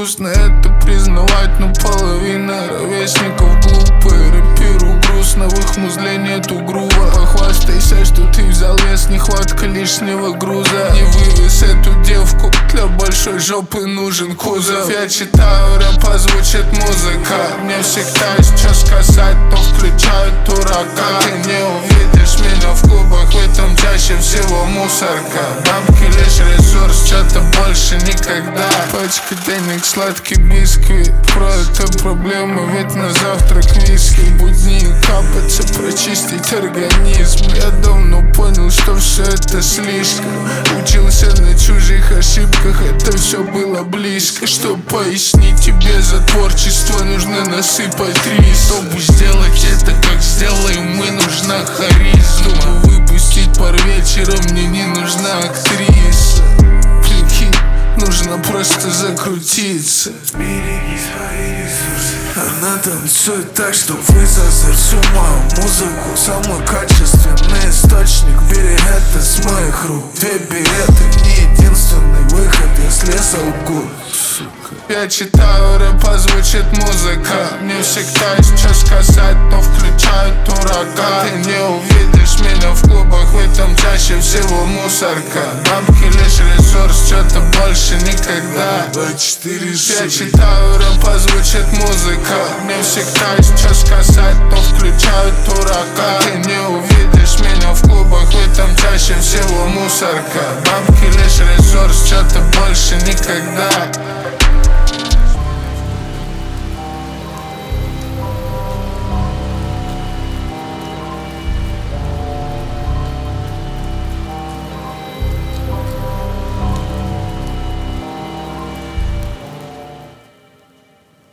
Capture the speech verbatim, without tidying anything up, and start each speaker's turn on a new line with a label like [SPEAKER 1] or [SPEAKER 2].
[SPEAKER 1] грустно это признавать, но половина ровесников глупые. Рэпирую грустно, в их музле нету грува. Похвастайся, что ты взял вес, нехватка лишнего груза. Не вывез эту девку, для большой жопы нужен кузов. Я читаю рэп, а звучит музыка. Мне всегда есть что сказать, но включают дурака. Ты не увидишь меня в клубах, в этом чаще всего мусорка. Бабки лишь ресурс, что-то больше никогда. Пачка денег, сладкий бисквит. Про это проблема, ведь на завтрак виски. Будни капаться, прочистить организм. Я давно понял, что все это слишком. Учился на чужих ошибках, это все было близко. Чтоб пояснить тебе, за творчество нужно насыпать рис. Чтобы сделать это, как сделаем мы, нужна харизма. Чтобы выпустить пар вечером, мне не нужна актриса. Прикинь, нужно просто закрутиться.
[SPEAKER 2] Береги свои ресурсы. Она танцует так, что высосать всю мою музыку. Самый качественный источник, бери это с моих рук. Две береты, не единственный выход, если солгут.
[SPEAKER 1] Я читаю рэп, а звучит музыка. Мне всегда есть что сказать, но включают дурака. Ты не увидишь меня в клубах, в этом чаще всего мусорка. Бабки лишь ресурс, что-то больше никогда. Я читаю рэп, а звучит музыка. Мне всегда есть что сказать, но включают дурака. Ты не увидишь меня в клубах, в этом чаще всего мусорка. Бабки лишь ресурс, что-то больше никогда.